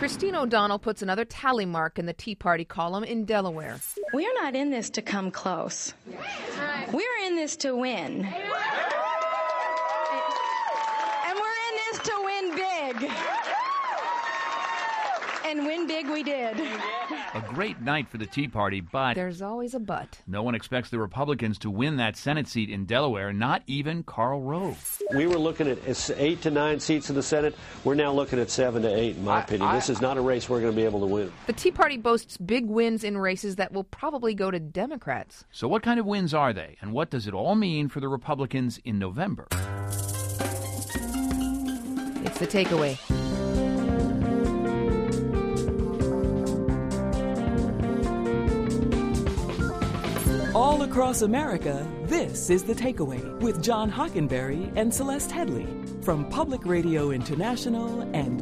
Christine O'Donnell puts another tally mark in the Tea Party column in Delaware. We are not in this to come close. We're in this to win. And we're in this to win big. And win big we did. A great night for the Tea Party, but There's always a but. no one expects the Republicans to win that Senate seat in Delaware, not even Karl Rove. We were looking at 8 to 9 seats in the Senate. We're now looking at 7 to 8, in my opinion. This is not a race we're going to be able to win. The Tea Party boasts big wins in races that will probably go to Democrats. So what kind of wins are they, and what does it all mean for the Republicans in November? It's the takeaway. All across America, this is The Takeaway with John Hockenberry and Celeste Headley from Public Radio International and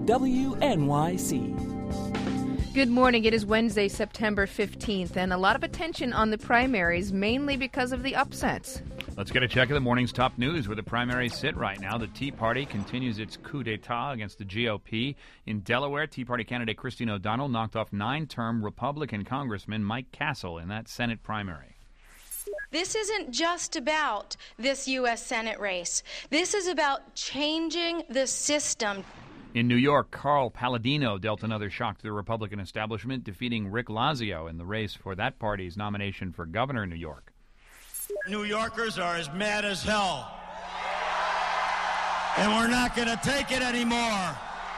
WNYC. Good morning. It is Wednesday, September 15th, and a lot of attention on the primaries, mainly because of the upsets. Let's get a check of the morning's top news where the primaries sit right now. The Tea Party continues its coup d'etat against the GOP. In Delaware, Tea Party candidate Christine O'Donnell knocked off 9-term Republican Congressman Mike Castle in that Senate primary. This isn't just about this U.S. Senate race. This is about changing the system. In New York, Carl Palladino dealt another shock to the Republican establishment, defeating Rick Lazio in the race for that party's nomination for governor in New York. New Yorkers are as mad as hell. And we're not going to take it anymore.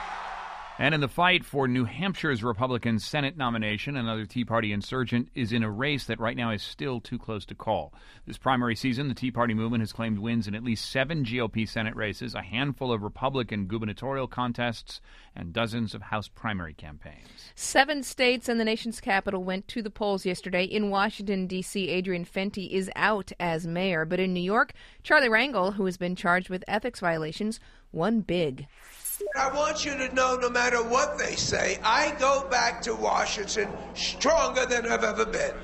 And in the fight for New Hampshire's Republican Senate nomination, another Tea Party insurgent is in a race that right now is still too close to call. This primary season, the Tea Party movement has claimed wins in at least 7 GOP Senate races, a handful of Republican gubernatorial contests, and dozens of House primary campaigns. 7 states and the nation's capital went to the polls yesterday. In Washington, D.C., Adrian Fenty is out as mayor. But in New York, Charlie Rangel, who has been charged with ethics violations, won big. I want you to know, no matter what they say, I go back to Washington stronger than I've ever been.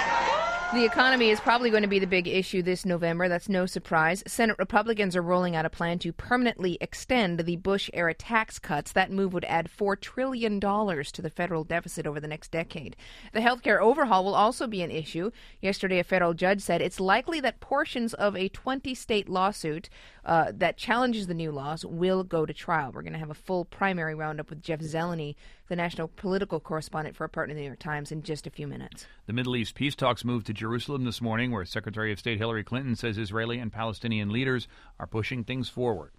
The economy is probably going to be the big issue this November. That's no surprise. Senate Republicans are rolling out a plan to permanently extend the Bush-era tax cuts. That move would add $4 trillion to the federal deficit over the next decade. The healthcare overhaul will also be an issue. Yesterday, a federal judge said it's likely that portions of a 20-state lawsuit that challenges the new laws will go to trial. We're going to have a full primary roundup with Jeff Zeleny, the national political correspondent for our partner, the New York Times, in just a few minutes. The Middle East peace talks moved to Jerusalem this morning, where Secretary of State Hillary Clinton says Israeli and Palestinian leaders are pushing things forward.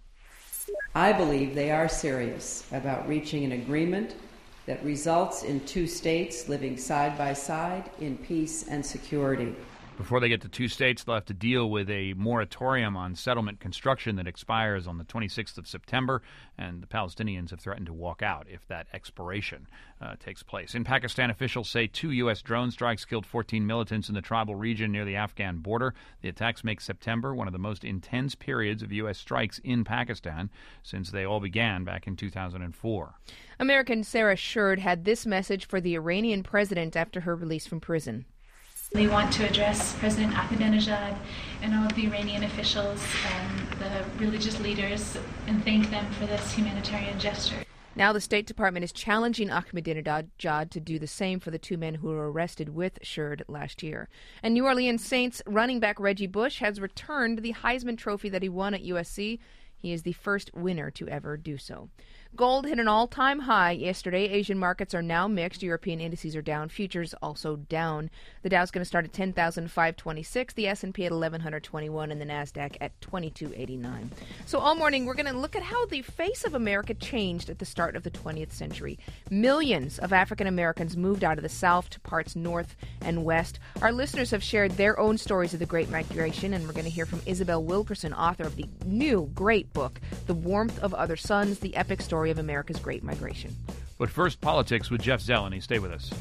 I believe they are serious about reaching an agreement that results in 2 states living side by side in peace and security. Before they get to 2 states, they'll have to deal with a moratorium on settlement construction that expires on the 26th of September, and the Palestinians have threatened to walk out if that expiration takes place. In Pakistan, officials say 2 U.S. drone strikes killed 14 militants in the tribal region near the Afghan border. The attacks make September one of the most intense periods of U.S. strikes in Pakistan since they all began back in 2004. American Sarah Shurd had this message for the Iranian president after her release from prison. They want to address President Ahmadinejad and all of the Iranian officials and the religious leaders and thank them for this humanitarian gesture. Now the State Department is challenging Ahmadinejad to do the same for the 2 men who were arrested with Shurd last year. And New Orleans Saints running back Reggie Bush has returned the Heisman Trophy that he won at USC. He is the first winner to ever do so. Gold hit an all-time high yesterday. Asian markets are now mixed. European indices are down. Futures also down. The Dow's going to start at 10,526, the S&P at 1,121, and the NASDAQ at 2,289. So all morning, we're going to look at how the face of America changed at the start of the 20th century. Millions of African Americans moved out of the South to parts north and west. Our listeners have shared their own stories of the Great Migration, and we're going to hear from Isabel Wilkerson, author of the new great book, The Warmth of Other Suns, the epic story of America's Great Migration. But first, politics with Jeff Zeleny. Stay with us.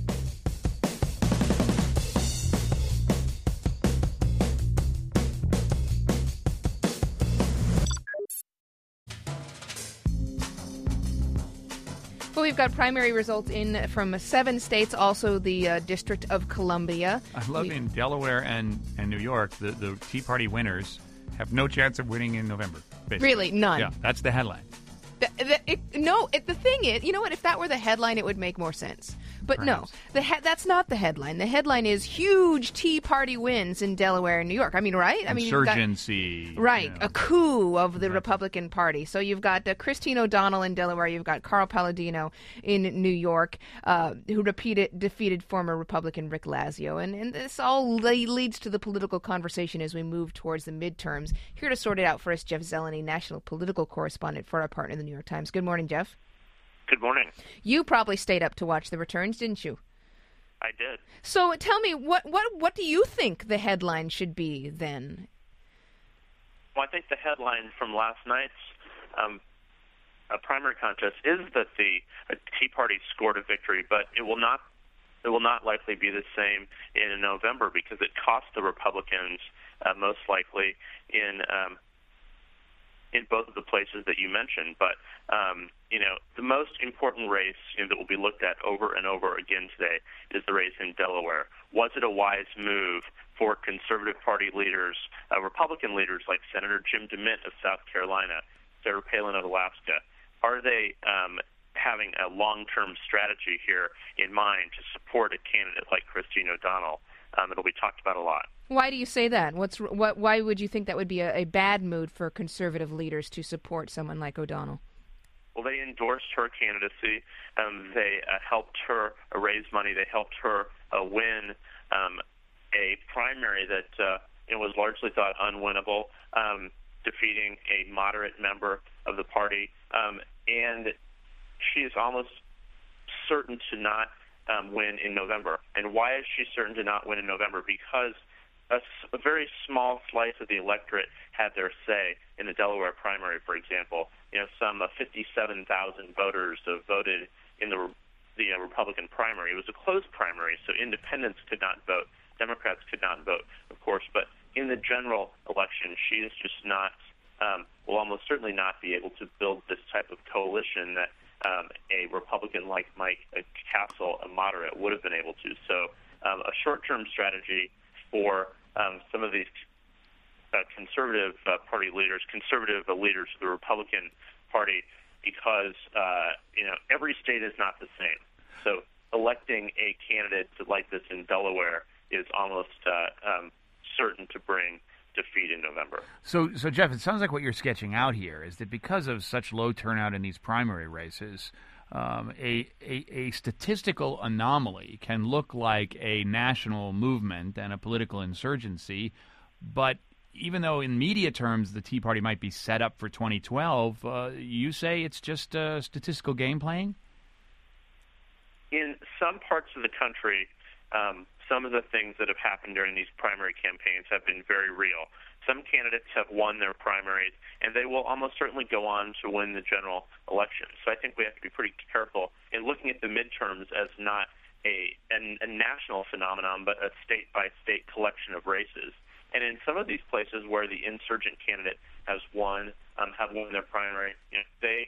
Well, we've got primary results in from 7 states, also the District of Columbia. I love in Delaware and New York, the Tea Party winners have no chance of winning in November. Basically. Really? None? Yeah, that's the headline. The thing is, you know what? If that were the headline, it would make more sense. But Perhaps. no, that's not the headline. The headline is huge Tea Party wins in Delaware and New York. I mean, right? I mean, insurgency. Right, a coup of the Republican Party. So you've got Christine O'Donnell in Delaware. You've got Carl Palladino in New York, who defeated former Republican Rick Lazio. And this all leads to the political conversation as we move towards the midterms. Here to sort it out for us, Jeff Zeleny, national political correspondent for our partner, the New York Times. Good morning, Jeff. Good morning. You probably stayed up to watch the returns, didn't you? I did. So tell me, what do you think the headline should be then? Well, I think the headline from last night's primary contest is that the Tea Party scored a victory, but it will not likely be the same in November because it cost the Republicans most likely in both of the places that you mentioned. But the most important race that will be looked at over and over again today is the race in Delaware. Was it a wise move for conservative party leaders, Republican leaders like Senator Jim DeMint of South Carolina, Sarah Palin of Alaska? Are they having a long-term strategy here in mind to support a candidate like Christine O'Donnell? It'll be talked about a lot. Why do you say that? Why would you think that would be a bad move for conservative leaders to support someone like O'Donnell? Well, they endorsed her candidacy. They helped her raise money. They helped her win a primary that was largely thought unwinnable, defeating a moderate member of the party. And she is almost certain to not win in November. And why is she certain to not win in November? Because a very small slice of the electorate had their say in the Delaware primary, for example. Some 57,000 voters voted in the Republican primary. It was a closed primary, so independents could not vote. Democrats could not vote, of course. But in the general election, she is just not, will almost certainly not be able to build this type of coalition that a Republican like Mike Castle, a moderate, would have been able to. So a short-term strategy for some of these conservative party leaders, conservative leaders of the Republican Party, because every state is not the same. So electing a candidate like this in Delaware is almost certain to bring defeat in November. So Jeff, it sounds like what you're sketching out here is that because of such low turnout in these primary races, a statistical anomaly can look like a national movement and a political insurgency, but even though in media terms the Tea Party might be set up for 2012, you say it's just statistical game playing? In some parts of the country, some of the things that have happened during these primary campaigns have been very real. Some candidates have won their primaries, and they will almost certainly go on to win the general election. So I think we have to be pretty careful in looking at the midterms as not a national phenomenon, but a state-by-state collection of races. And in some of these places where the insurgent candidate has won, have won their primary, they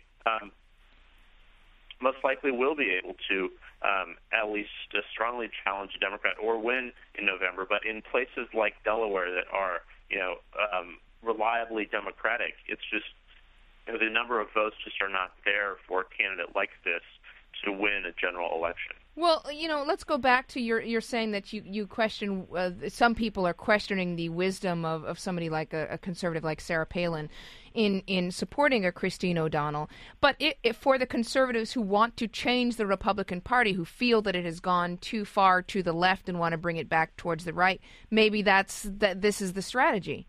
most likely will be able to at least strongly challenge a Democrat or win in November. But in places like Delaware that are, reliably Democratic, it's just the number of votes just are not there for a candidate like this to win a general election. Well, let's go back to you're saying that you question, some people are questioning the wisdom of somebody like a conservative like Sarah Palin in supporting a Christine O'Donnell. But if for the conservatives who want to change the Republican Party, who feel that it has gone too far to the left and want to bring it back towards the right, maybe this is the strategy.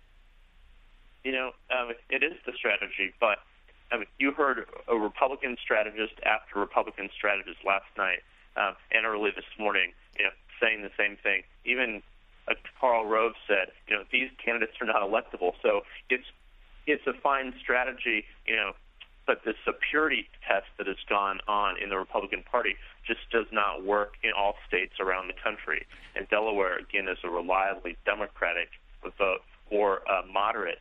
It is the strategy, but you heard a Republican strategist after Republican strategist last night and early this morning, saying the same thing. Even Karl Rove said, these candidates are not electable. So it's a fine strategy, but this purity test that has gone on in the Republican Party just does not work in all states around the country. And Delaware, again, is a reliably Democratic vote or moderate,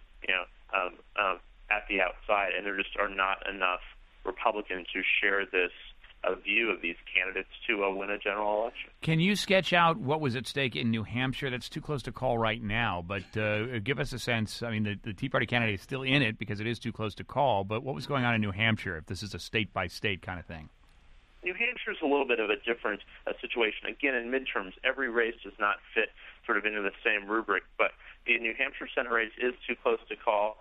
at the outside, and there just are not enough Republicans who share this view of these candidates to win a general election. Can you sketch out what was at stake in New Hampshire? That's too close to call right now, but give us a sense. I mean, the Tea Party candidate is still in it because it is too close to call, but what was going on in New Hampshire, if this is a state-by-state kind of thing? New Hampshire is a little bit of a different situation. Again, in midterms, every race does not fit sort of into the same rubric, but the New Hampshire Senate race is too close to call.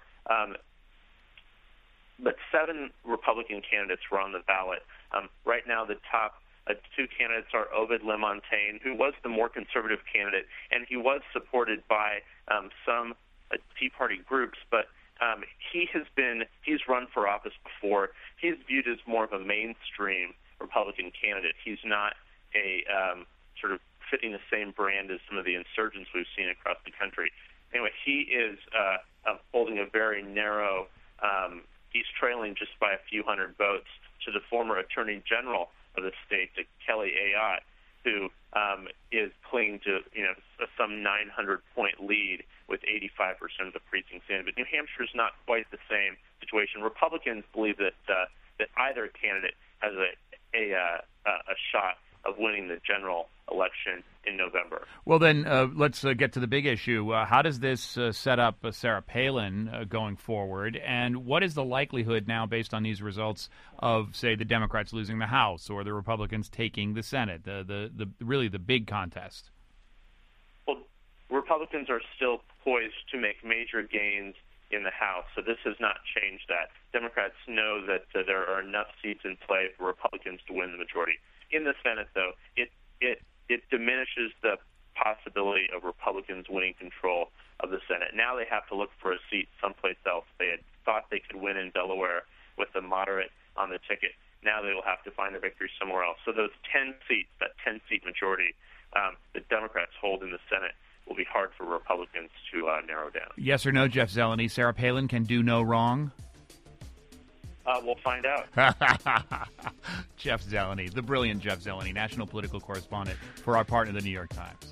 But 7 Republican candidates were on the ballot. Right now, the top 2 candidates are Ovid LeMontagne, who was the more conservative candidate, and he was supported by some Tea Party groups, but he's run for office before. He's viewed as more of a mainstream Republican candidate. He's not a sort of fitting the same brand as some of the insurgents we've seen across the country. Anyway, he is holding a very narrow. He's trailing just by a few hundred votes to the former Attorney General of the state, Kelly Ayotte, who is clinging to some 900-point lead with 85% of the precincts in. But New Hampshire is not quite the same situation. Republicans believe that either candidate has a shot of winning the general election in November. Well, then let's get to the big issue. How does this set up Sarah Palin going forward? And what is the likelihood now, based on these results, of, say, the Democrats losing the House or the Republicans taking the Senate, the really the big contest? Well, Republicans are still poised to make major gains in the House, so this has not changed that. Democrats know that there are enough seats in play for Republicans to win the majority. In the Senate, though, it diminishes the possibility of Republicans winning control of the Senate. Now they have to look for a seat someplace else. They had thought they could win in Delaware with the moderate on the ticket. Now they will have to find a victory somewhere else. So those 10 seats, that 10-seat majority that Democrats hold in the Senate, will be hard for Republicans to narrow down. Yes or no, Jeff Zeleny? Sarah Palin can do no wrong? We'll find out. Jeff Zeleny, the brilliant Jeff Zeleny, national political correspondent for our partner, the New York Times.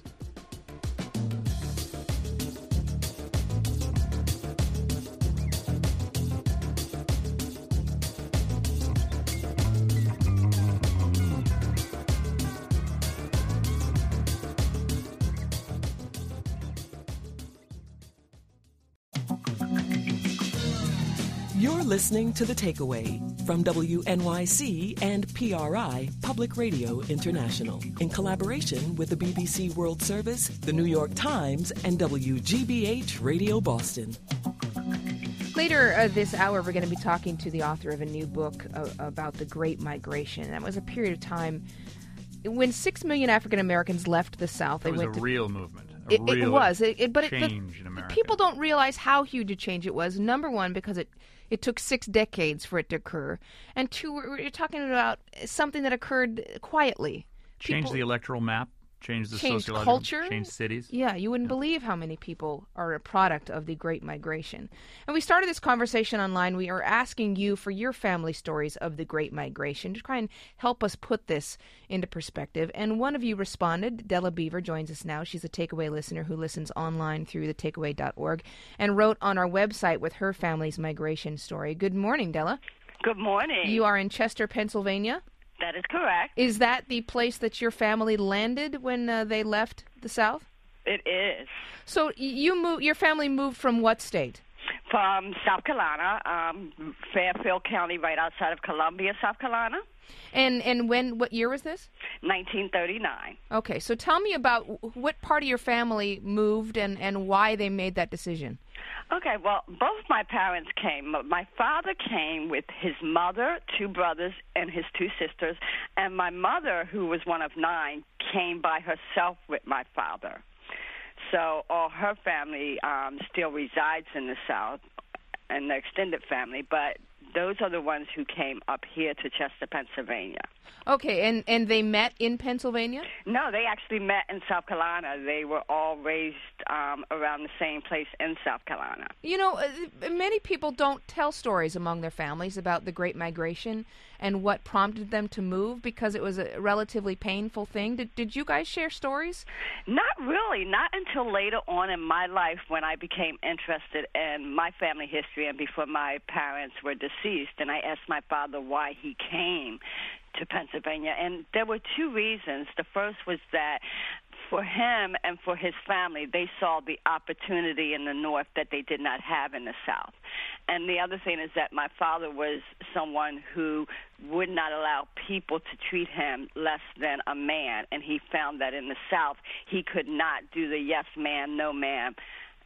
You're listening to The Takeaway from WNYC and PRI, Public Radio International, in collaboration with the BBC World Service, the New York Times, and WGBH Radio Boston. Later this hour, we're going to be talking to the author of a new book about the Great Migration. That was a period of time when 6 million African Americans left the South. It was a real movement. It was. But change in America. People don't realize how huge a change it was. Number one, because it took 6 decades for it to occur. And 2, we're talking about something that occurred quietly. Change the electoral map. Change the sociological culture, change cities. Yeah, you wouldn't believe how many people are a product of the Great Migration. And we started this conversation online. We are asking you for your family stories of the Great Migration to try and help us put this into perspective. And one of you responded. Della Beaver joins us now. She's a Takeaway listener who listens online through thetakeaway.org and wrote on our website with her family's migration story. Good morning, Della. Good morning. You are in Chester, Pennsylvania. That is correct. Is that the place that your family landed when they left the South? It is. So your family moved from what state? From South Carolina, Fairfield County, right outside of Columbia, South Carolina. And what year was this? 1939. Okay, so tell me about what part of your family moved and why they made that decision. Okay, well, both my parents came. My father came with his mother, 2 brothers, and his 2 sisters, and my mother, who was one of 9, came by herself with my father. So all her family still resides in the South, and the extended family, but those are the ones who came up here to Chester, Pennsylvania. Okay, and they met in Pennsylvania? No, they actually met in South Carolina. They were all raised around the same place in South Carolina. You know, many people don't tell stories among their families about the Great Migration and what prompted them to move because it was a relatively painful thing. Did you guys share stories? Not really. Not until later on in my life when I became interested in my family history and before my parents were deceased. And I asked my father why he came to Pennsylvania. And there were two reasons. The first was that for him and for his family, they saw the opportunity in the North that they did not have in the South. And the other thing is that my father was someone who would not allow people to treat him less than a man, and he found that in the South he could not do the yes ma'am, no ma'am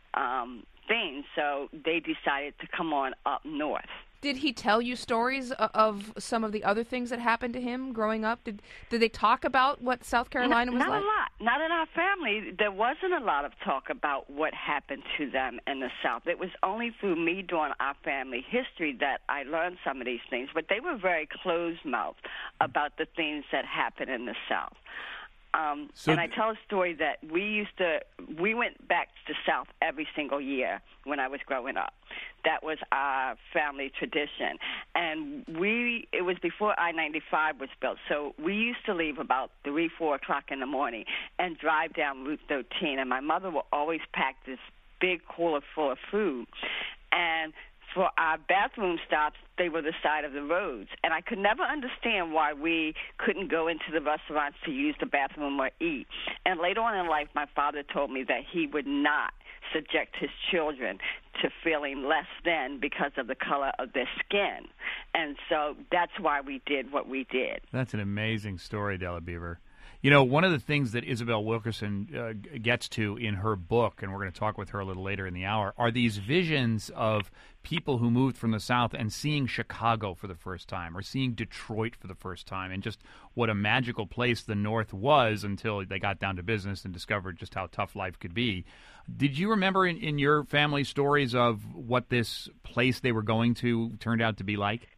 thing, so they decided to come on up north. Did he tell you stories of some of the other things that happened to him growing up? Did they talk about what South Carolina was like? Not a lot. Not in our family. There wasn't a lot of talk about what happened to them in the South. It was only through me doing our family history that I learned some of these things. But they were very closed-mouthed about the things that happened in the South. And I tell a story that we went back to the South every single year when I was growing up. That was our family tradition. And it was before I-95 was built, so we used to leave about 3, 4 o'clock in the morning and drive down Route 13. And my mother would always pack this big cooler full of food. And for our bathroom stops, they were the side of the roads. And I could never understand why we couldn't go into the restaurants to use the bathroom or eat. And later on in life, my father told me that he would not subject his children to feeling less than because of the color of their skin. And so that's why we did what we did. That's an amazing story, Della Beaver. You know, one of the things that Isabel Wilkerson gets to in her book, and we're going to talk with her a little later in the hour, are these visions of people who moved from the South and seeing Chicago for the first time or seeing Detroit for the first time, and just what a magical place the North was until they got down to business and discovered just how tough life could be. Did you remember in your family stories of what this place they were going to turned out to be like?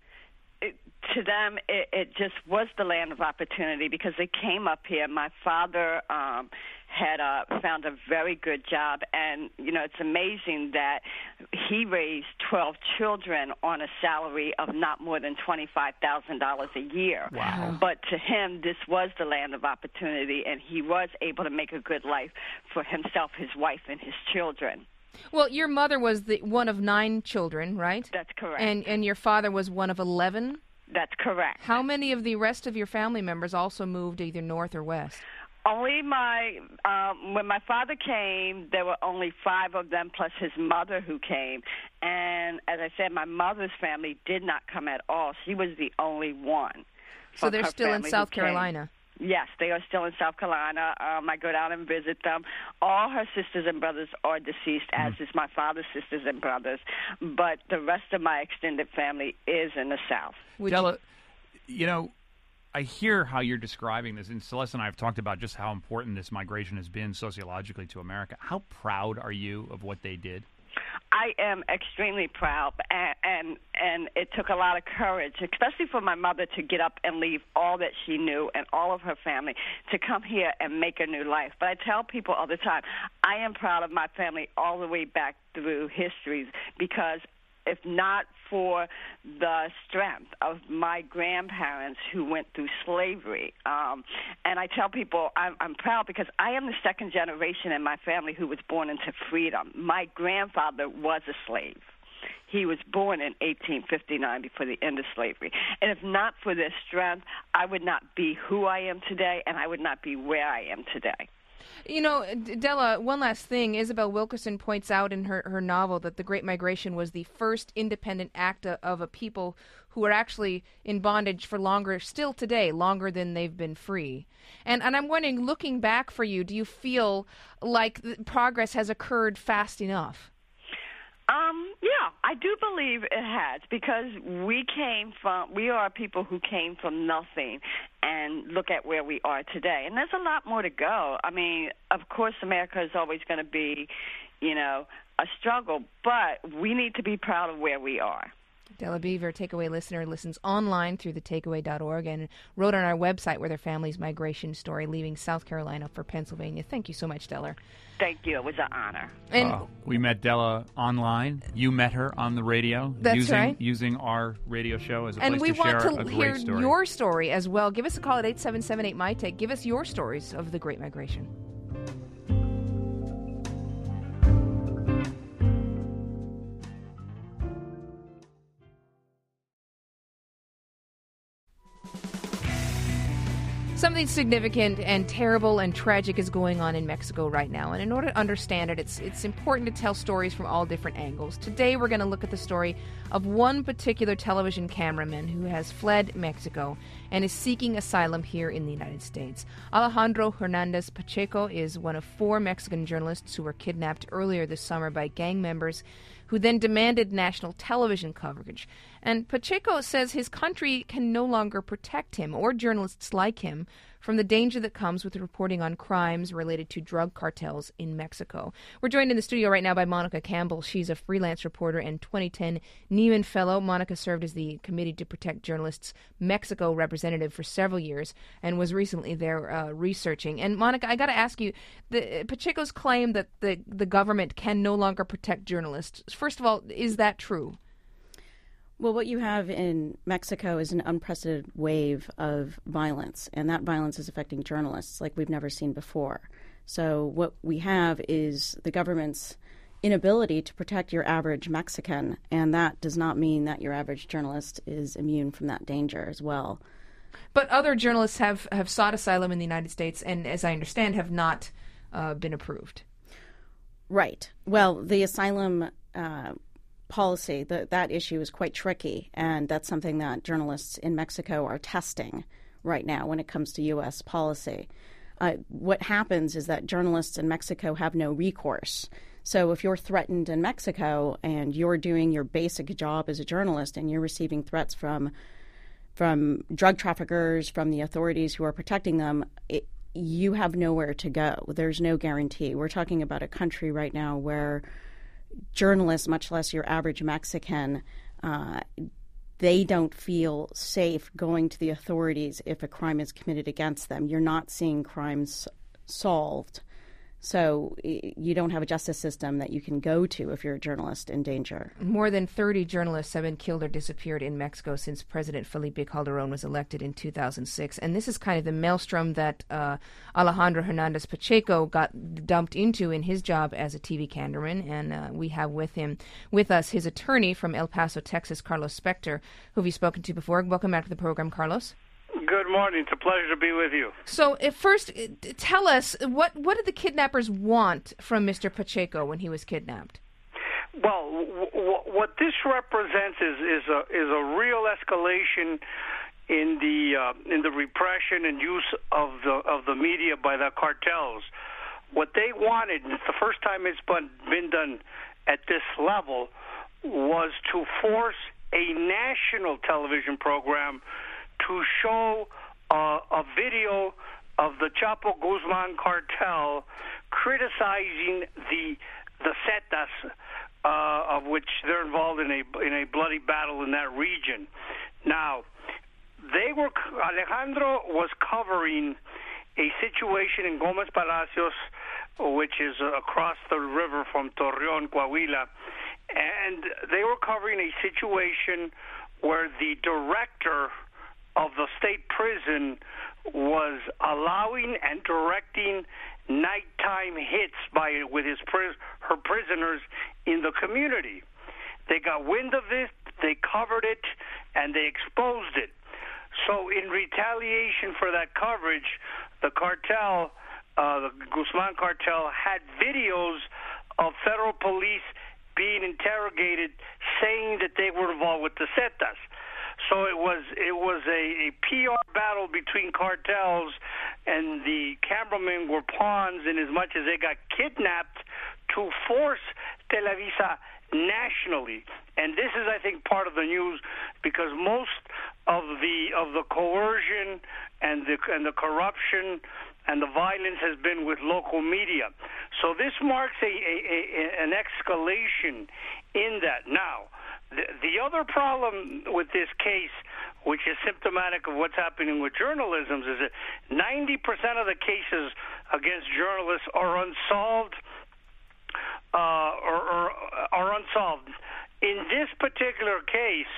To them, it just was the land of opportunity because they came up here. My father had found a very good job, and, you know, it's amazing that he raised 12 children on a salary of not more than $25,000 a year. Wow. But to him, this was the land of opportunity, and he was able to make a good life for himself, his wife, and his children. Well, your mother was one of 9 children, right? That's correct. And your father was one of 11? That's correct. How many of the rest of your family members also moved either north or west? Only when my father came, there were only 5 of them plus his mother who came. And as I said, my mother's family did not come at all. She was the only one. So they're still in South Carolina? Yes, they are still in South Carolina. I go down and visit them. All her sisters and brothers are deceased, as is my father's sisters and brothers. But the rest of my extended family is in the South. Della, you know, I hear how you're describing this, and Celeste and I have talked about just how important this migration has been sociologically to America. How proud are you of what they did? I am extremely proud, and it took a lot of courage, especially for my mother to get up and leave all that she knew and all of her family to come here and make a new life. But I tell people all the time, I am proud of my family all the way back through history because if not for the strength of my grandparents who went through slavery. And I tell people I'm proud because I am the second generation in my family who was born into freedom. My grandfather was a slave. He was born in 1859 before the end of slavery. And if not for their strength, I would not be who I am today, and I would not be where I am today. You know, Della, one last thing. Isabel Wilkerson points out in her novel that the Great Migration was the first independent act of a people who are actually in bondage for longer, still today, longer than they've been free. And I'm wondering, looking back for you, do you feel like progress has occurred fast enough? Yeah, I do believe it has because we are people who came from nothing and look at where we are today. And there's a lot more to go. I mean, of course, America is always going to be, you know, a struggle, but we need to be proud of where we are. Della Beaver, Takeaway listener, listens online through thetakeaway.org and wrote on our website with her family's migration story, leaving South Carolina for Pennsylvania. Thank you so much, Della. Thank you. It was an honor. And we met Della online. You met her on the radio. That's right. Using our radio show as a place to share a great story. And we want to hear your story as well. Give us a call at 877-8MyTake. Give us your stories of the Great Migration. Something significant and terrible and tragic is going on in Mexico right now, and in order to understand it, it's important to tell stories from all different angles. Today we're going to look at the story of one particular television cameraman who has fled Mexico and is seeking asylum here in the United States. Alejandro Hernandez Pacheco is one of 4 Mexican journalists who were kidnapped earlier this summer by gang members who then demanded national television coverage. And Pacheco says his country can no longer protect him or journalists like him from the danger that comes with reporting on crimes related to drug cartels in Mexico. We're joined in the studio right now by Monica Campbell. She's a freelance reporter and 2010 Nieman Fellow. Monica served as the Committee to Protect Journalists Mexico representative for several years and was recently there researching. And Monica, I got to ask you, Pacheco's claim that the government can no longer protect journalists, first of all, is that true? Well, what you have in Mexico is an unprecedented wave of violence, and that violence is affecting journalists like we've never seen before. So what we have is the government's inability to protect your average Mexican, and that does not mean that your average journalist is immune from that danger as well. But other journalists have sought asylum in the United States and, as I understand, have not been approved. Right. Well, the asylum policy, that issue is quite tricky, and that's something that journalists in Mexico are testing right now when it comes to U.S. policy. What happens is that journalists in Mexico have no recourse. So if you're threatened in Mexico and you're doing your basic job as a journalist and you're receiving threats from drug traffickers, from the authorities who are protecting them, you have nowhere to go. There's no guarantee. We're talking about a country right now where journalists, much less your average Mexican, they don't feel safe going to the authorities if a crime is committed against them. You're not seeing crimes solved. So you don't have a justice system that you can go to if you're a journalist in danger. More than 30 journalists have been killed or disappeared in Mexico since President Felipe Calderón was elected in 2006. And this is kind of the maelstrom that Alejandro Hernandez Pacheco got dumped into in his job as a TV cameraman. And we have with us his attorney from El Paso, Texas, Carlos Spector, who we've spoken to before. Welcome back to the program, Carlos. Good morning. It's a pleasure to be with you. So, first, tell us, what did the kidnappers want from Mr. Pacheco when he was kidnapped? Well, what this represents is a real escalation in the repression and use of the media by the cartels. What they wanted, and it's the first time it's been done at this level, was to force a national television program to show a video of the Chapo Guzman cartel criticizing the Zetas, of which they're involved in a bloody battle in that region. Now, Alejandro was covering a situation in Gómez Palacios, which is across the river from Torreón, Coahuila, and they were covering a situation where the director of the state prison was allowing and directing nighttime hits with her prisoners in the community. They got wind of this, they covered it, and they exposed it. So in retaliation for that coverage, the cartel, the Guzman cartel, had videos of federal police being interrogated saying that they were involved with the Zetas. So it was a PR battle between cartels, and the cameramen were pawns in as much as they got kidnapped to force Televisa nationally. And this is, I think, part of the news, because most of the coercion and the corruption and the violence has been with local media. So this marks an escalation in that. Now, the other problem with this case, which is symptomatic of what's happening with journalism, is that 90% of the cases against journalists are unsolved. Are unsolved. In this particular case,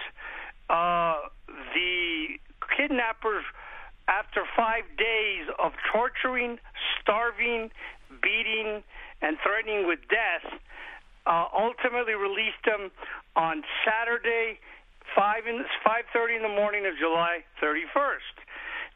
the kidnappers, after 5 days of torturing, starving, beating, and threatening with death, ultimately released them on Saturday, 5:30 in the morning of July 31st.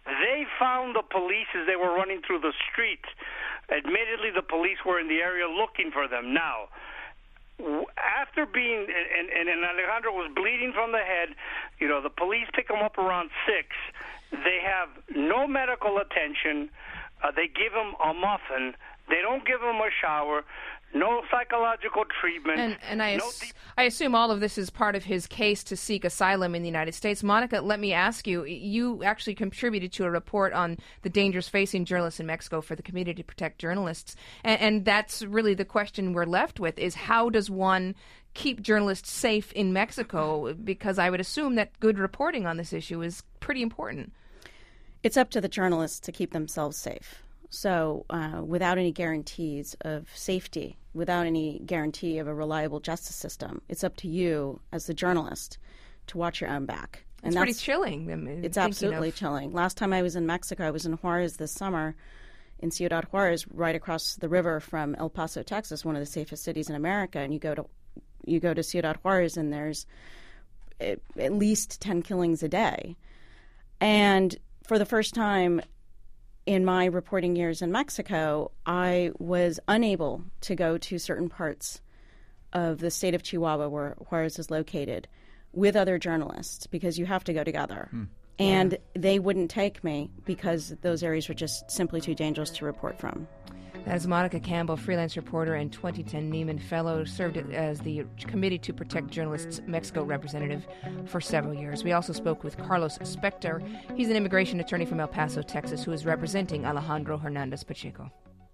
They found the police as they were running through the streets. Admittedly, the police were in the area looking for them. Now, after being, and Alejandro was bleeding from the head, the police pick him up around 6. They have no medical attention. They give him a muffin. They don't give him a shower. No psychological treatment. And I assume all of this is part of his case to seek asylum in the United States. Monica, let me ask you, you actually contributed to a report on the dangers facing journalists in Mexico for the Committee to Protect Journalists. And that's really the question we're left with, is how does one keep journalists safe in Mexico? Because I would assume that good reporting on this issue is pretty important. It's up to the journalists to keep themselves safe. So without any guarantees of safety, without any guarantee of a reliable justice system, it's up to you as the journalist to watch your own back. And it's pretty chilling. It's absolutely chilling. Last time I was in Mexico, I was in Juarez this summer, in Ciudad Juarez, right across the river from El Paso, Texas, one of the safest cities in America. And you go to Ciudad Juarez, and there's at least 10 killings a day. And for the first time in my reporting years in Mexico, I was unable to go to certain parts of the state of Chihuahua, where Juarez is located, with other journalists, because you have to go together. And they wouldn't take me because those areas were just simply too dangerous to report from. That is Monica Campbell, freelance reporter and 2010 Nieman Fellow, served as the Committee to Protect Journalists Mexico representative for several years. We also spoke with Carlos Spector. He's an immigration attorney from El Paso, Texas, who is representing Alejandro Hernandez Pacheco.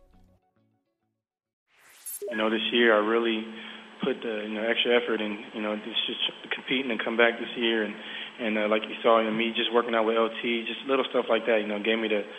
This year I really put extra effort in, just competing and come back this year. And like you saw, me just working out with LT, just little stuff like that, gave me the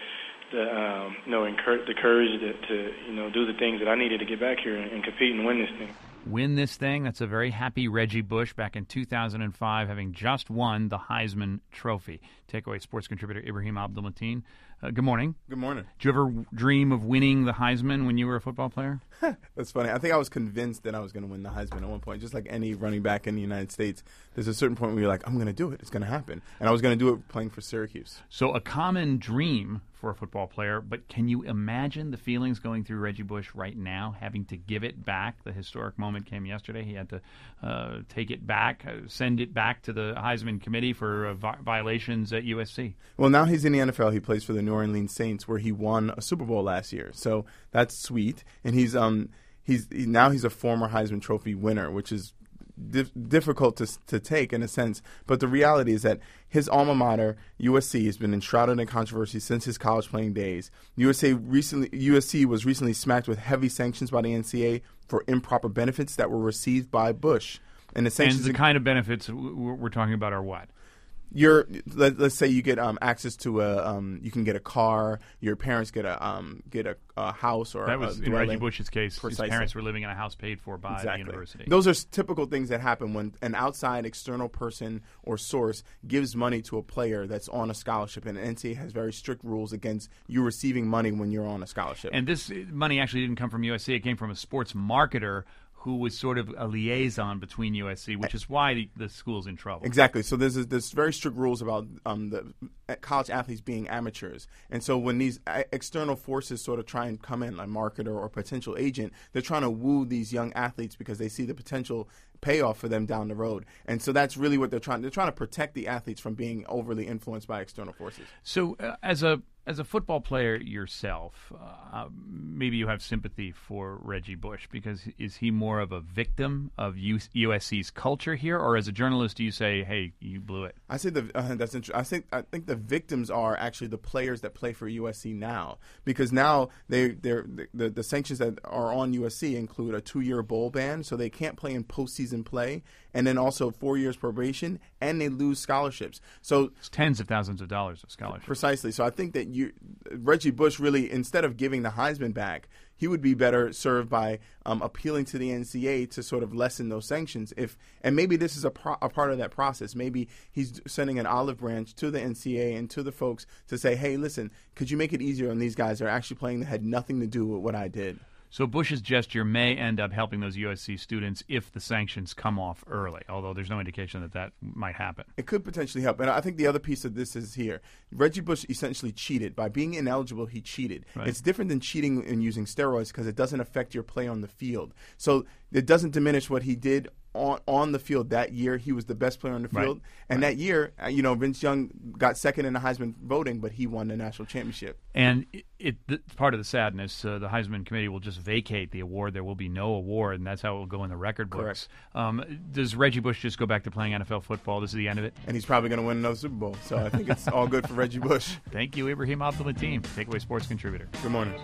courage to do the things that I needed to get back here and compete and win this thing. Win this thing. That's a very happy Reggie Bush back in 2005, having just won the Heisman Trophy. Takeaway sports contributor Ibrahim Abdul-Mateen. Good morning. Good morning. Did you ever dream of winning the Heisman when you were a football player? That's funny. I think I was convinced that I was going to win the Heisman at one point. Just like any running back in the United States, there's a certain point where you're like, I'm going to do it. It's going to happen. And I was going to do it playing for Syracuse. So a common dream for a football player, but can you imagine the feelings going through Reggie Bush right now, having to give it back? The historic moment came yesterday. He had to take it back, send it back to the Heisman Committee for violations at USC. Well, now he's in the NFL. He plays for the New Orleans Saints, where he won a Super Bowl last year. So that's sweet. And he's a former Heisman Trophy winner, which is difficult to take in a sense. But the reality is that his alma mater, USC, has been enshrouded in controversy since his college playing days. USC was recently smacked with heavy sanctions by the NCAA for improper benefits that were received by Bush. And the kind of benefits we're talking about are what? Let's say you get access to you can get a car. Your parents get a house, or that was in Reggie Bush's case. Precisely. His parents were living in a house paid for by the university. Those are typical things that happen when an outside external person or source gives money to a player that's on a scholarship, and NCAA has very strict rules against you receiving money when you're on a scholarship. And this money actually didn't come from USC; it came from a sports marketer who was sort of a liaison between USC, which is why the school's in trouble. Exactly. So there's very strict rules about the college athletes being amateurs. And so when these external forces sort of try and come in, like marketer or potential agent, they're trying to woo these young athletes because they see the potential payoff for them down the road. And so that's really what they're trying to protect the athletes from being overly influenced by external forces. So as a football player yourself, maybe you have sympathy for Reggie Bush, because is he more of a victim of USC's culture here, or as a journalist do you say, hey, you blew it? I say that's interesting. I think the victims are actually the players that play for USC now, because now the sanctions that are on USC include a 2-year bowl ban, so they can't play in postseason play, and then also 4 years probation, and they lose scholarships. So it's tens of thousands of dollars of scholarships. Precisely. So I think that Reggie Bush really, instead of giving the Heisman back, he would be better served by appealing to the NCAA to sort of lessen those sanctions. And maybe this is a part of that process. Maybe he's sending an olive branch to the NCAA and to the folks to say, hey, listen, could you make it easier on these guys that are actually playing that had nothing to do with what I did? So Bush's gesture may end up helping those USC students if the sanctions come off early, although there's no indication that might happen. It could potentially help. And I think the other piece of this is here. Reggie Bush essentially cheated. By being ineligible, he cheated. Right. It's different than cheating and using steroids because it doesn't affect your play on the field. So it doesn't diminish what he did on the field that year. He was the best player on the field. And that year, Vince Young got second in the Heisman voting, but he won the national championship. And it's part of the sadness. The Heisman Committee will just vacate the award. There will be no award, and that's how it will go in the record books. Does Reggie Bush just go back to playing NFL football? This is the end of it? And he's probably going to win another Super Bowl. So I think it's all good for Reggie Bush. Thank you, Ibrahim Abdul-Mateen, Takeaway Sports contributor. Good morning.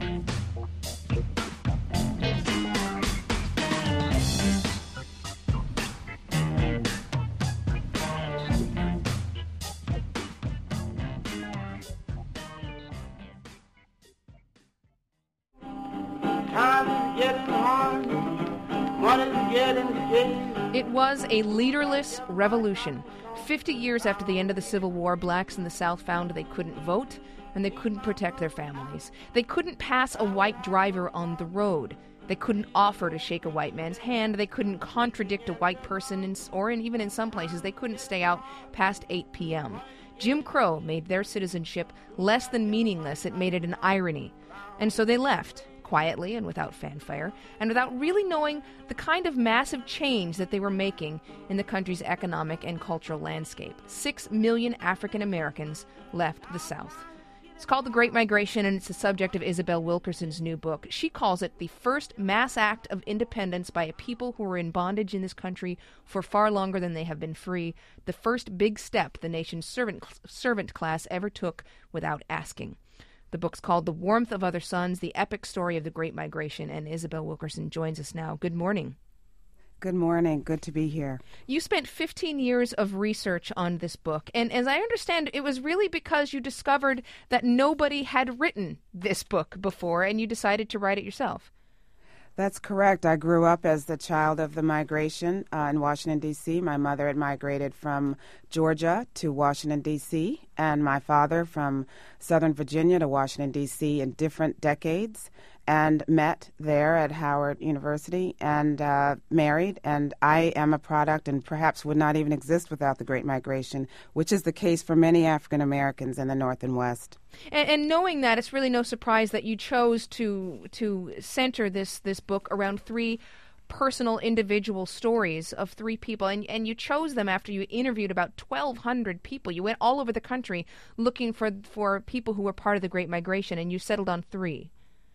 It was a leaderless revolution. 50 years after the end of the Civil War, blacks in the South found they couldn't vote and they couldn't protect their families. They couldn't pass a white driver on the road. They couldn't offer to shake a white man's hand. They couldn't contradict a white person, even in some places, they couldn't stay out past 8 p.m. Jim Crow made their citizenship less than meaningless. It made it an irony. And so they left, quietly and without fanfare, and without really knowing the kind of massive change that they were making in the country's economic and cultural landscape. 6 million African Americans left the South. It's called The Great Migration, and it's the subject of Isabel Wilkerson's new book. She calls it the first mass act of independence by a people who were in bondage in this country for far longer than they have been free, the first big step the nation's servant class ever took without asking. The book's called The Warmth of Other Suns, the epic story of the Great Migration, and Isabel Wilkerson joins us now. Good morning. Good morning. Good to be here. You spent 15 years of research on this book, and as I understand, it was really because you discovered that nobody had written this book before, and you decided to write it yourself. That's correct. I grew up as the child of the migration in Washington, D.C. My mother had migrated from Georgia to Washington, D.C., and my father from Southern Virginia to Washington, D.C. in different decades, and met there at Howard University and married. And I am a product and perhaps would not even exist without the Great Migration, which is the case for many African Americans in the North and West. And knowing that, it's really no surprise that you chose to center this book around three personal individual stories of three people, and you chose them after you interviewed about 1,200 people. You went all over the country looking for people who were part of the Great Migration, and you settled on three.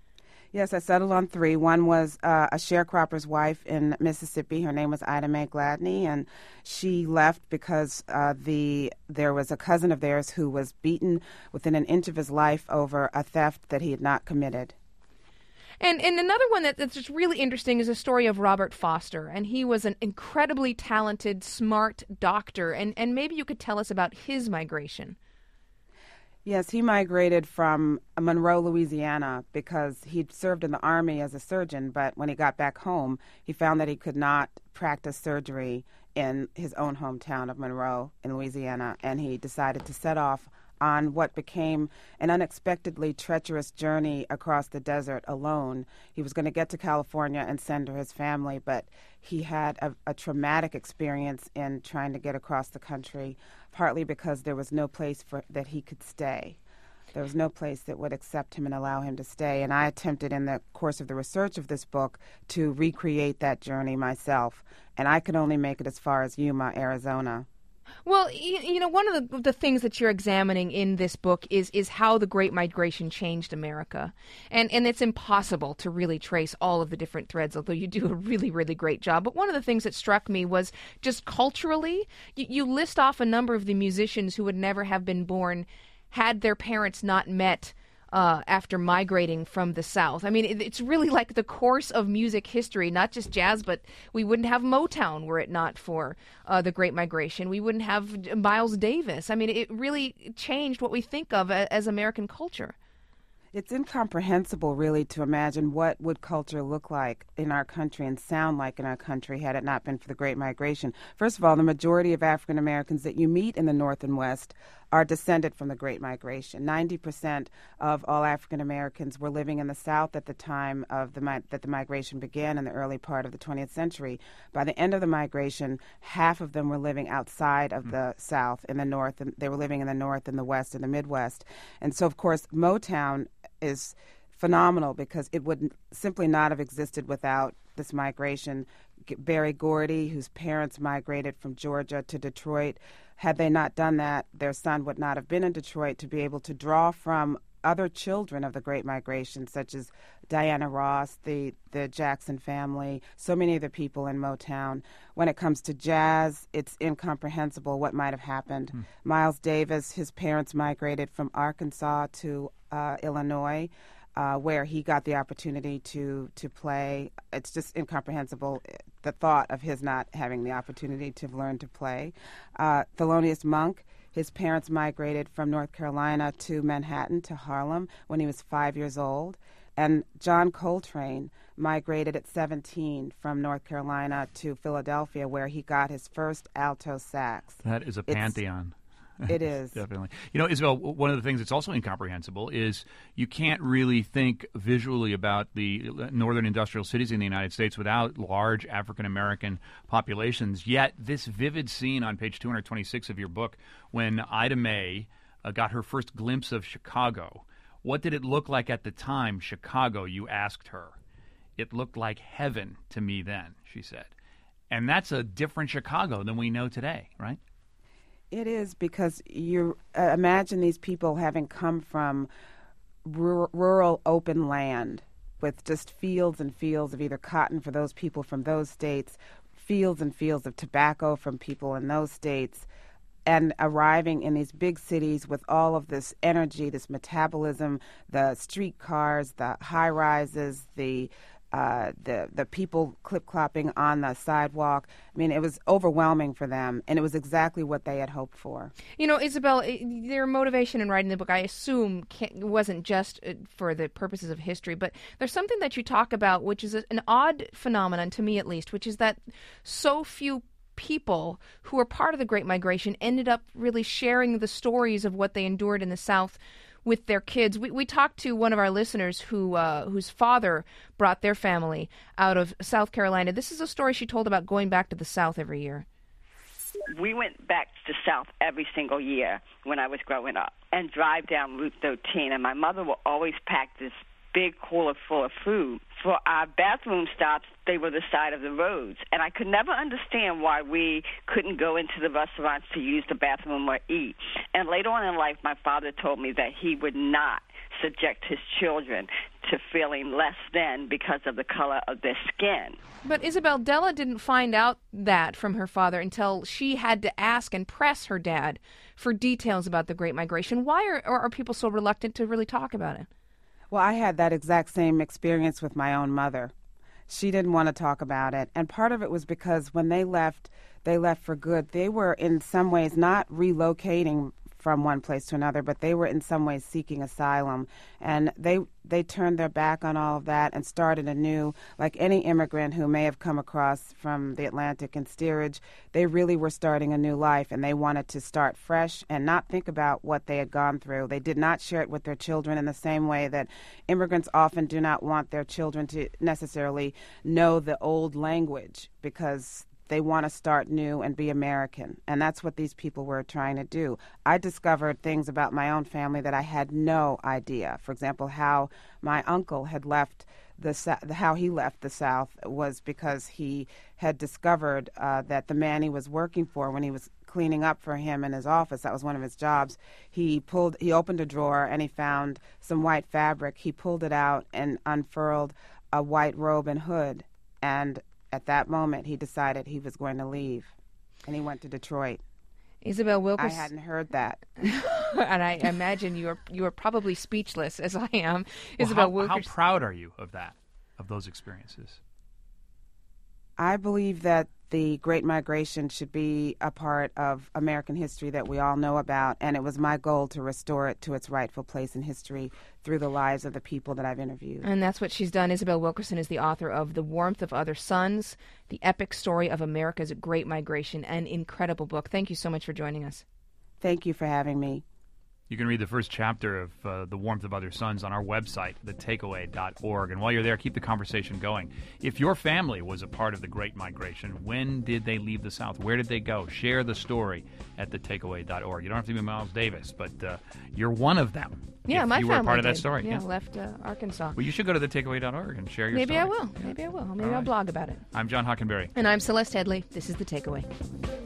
Yes, I settled on three. One was a sharecropper's wife in Mississippi. Her name was Ida Mae Gladney, and she left because there was a cousin of theirs who was beaten within an inch of his life over a theft that he had not committed. And another one that's just really interesting is the story of Robert Foster, and he was an incredibly talented, smart doctor, and maybe you could tell us about his migration. Yes, he migrated from Monroe, Louisiana, because he'd served in the Army as a surgeon, but when he got back home, he found that he could not practice surgery in his own hometown of Monroe in Louisiana, and he decided to set off on what became an unexpectedly treacherous journey across the desert alone. He was going to get to California and send her his family, but he had a traumatic experience in trying to get across the country, partly because there was no place that he could stay. There was no place that would accept him and allow him to stay. And I attempted in the course of the research of this book to recreate that journey myself. And I could only make it as far as Yuma, Arizona. Well, one of the things that you're examining in this book is how the Great Migration changed America. And it's impossible to really trace all of the different threads, although you do a really, really great job. But one of the things that struck me was just culturally, you list off a number of the musicians who would never have been born had their parents not met after migrating from the South. I mean, it's really like the course of music history, not just jazz, but we wouldn't have Motown were it not for the Great Migration. We wouldn't have Miles Davis. I mean, it really changed what we think of as American culture. It's incomprehensible, really, to imagine what would culture look like in our country and sound like in our country had it not been for the Great Migration. First of all, the majority of African Americans that you meet in the North and West are descended from the Great Migration. 90% of all African Americans were living in the South at the time of that the migration began in the early part of the 20th century. By the end of the migration, half of them were living outside of the South in the North, and they were living in the North and the West and the Midwest. And so, of course, Motown is phenomenal because it would simply not have existed without this migration. Berry Gordy, whose parents migrated from Georgia to Detroit, had they not done that, their son would not have been in Detroit to be able to draw from other children of the Great Migration, such as Diana Ross, the Jackson family, so many of the people in Motown. When it comes to jazz, it's incomprehensible what might have happened. Miles Davis, his parents migrated from Arkansas to Illinois, where he got the opportunity to play. It's just incomprehensible, the thought of his not having the opportunity to learn to play. Thelonious Monk, his parents migrated from North Carolina to Manhattan, to Harlem, when he was 5 years old. And John Coltrane migrated at 17 from North Carolina to Philadelphia, where he got his first alto sax. That is a pantheon. It is. Definitely. You know, Isabel, one of the things that's also incomprehensible is you can't really think visually about the northern industrial cities in the United States without large African-American populations. Yet this vivid scene on page 226 of your book, when Ida Mae got her first glimpse of Chicago, what did it look like at the time, Chicago, you asked her? It looked like heaven to me then, she said. And that's a different Chicago than we know today, right? It is, because you imagine these people having come from rural open land with just fields and fields of either cotton for those people from those states, fields and fields of tobacco from people in those states, and arriving in these big cities with all of this energy, this metabolism, the streetcars, the high-rises, the people clip-clopping on the sidewalk. I mean, it was overwhelming for them, and it was exactly what they had hoped for. You know, Isabel, their motivation in writing the book, I assume, wasn't just for the purposes of history, but there's something that you talk about, which is an odd phenomenon, to me at least, which is that so few people who were part of the Great Migration ended up really sharing the stories of what they endured in the South with their kids. We talked to one of our listeners whose father brought their family out of South Carolina. This is a story she told about going back to the South every year. We went back to the South every single year when I was growing up and drive down Route 13, and my mother would always pack this big cooler full of food. For our bathroom stops, they were the side of the roads. And I could never understand why we couldn't go into the restaurants to use the bathroom or eat. And later on in life, my father told me that he would not subject his children to feeling less than because of the color of their skin. But Isabel, Della didn't find out that from her father until she had to ask and press her dad for details about the Great Migration. Why are people so reluctant to really talk about it? Well, I had that exact same experience with my own mother. She didn't want to talk about it. And part of it was because when they left for good. They were in some ways not relocating from one place to another, but they were in some ways seeking asylum. And they turned their back on all of that and started anew. Like any immigrant who may have come across from the Atlantic in steerage, they really were starting a new life, and they wanted to start fresh and not think about what they had gone through. They did not share it with their children in the same way that immigrants often do not want their children to necessarily know the old language, because they want to start new and be American. And that's what these people were trying to do. I discovered things about my own family that I had no idea. For example, how my uncle had left how he left the South was because he had discovered that the man he was working for, when he was cleaning up for him in his office, that was one of his jobs, he opened a drawer and he found some white fabric. He pulled it out and unfurled a white robe and hood, and at that moment, he decided he was going to leave, and he went to Detroit. Isabel Wilkerson. I hadn't heard that, and I imagine you are probably speechless, as I am. Well, Isabel Wilkerson. How proud are you of that, of those experiences? I believe that the Great Migration should be a part of American history that we all know about, and it was my goal to restore it to its rightful place in history through the lives of the people that I've interviewed. And that's what she's done. Isabel Wilkerson is the author of The Warmth of Other Suns, the epic story of America's Great Migration, an incredible book. Thank you so much for joining us. Thank you for having me. You can read the first chapter of The Warmth of Other Suns on our website, thetakeaway.org. And while you're there, keep the conversation going. If your family was a part of the Great Migration, when did they leave the South? Where did they go? Share the story at thetakeaway.org. You don't have to be Miles Davis, but you're one of them. Yeah, my family you were a part of that did. story. Yeah, left Arkansas. Well, you should go to thetakeaway.org and share your Maybe story. I will. Maybe I will. Maybe I'll blog about it. I'm John Hockenberry. And I'm Celeste Headley. This is The Takeaway.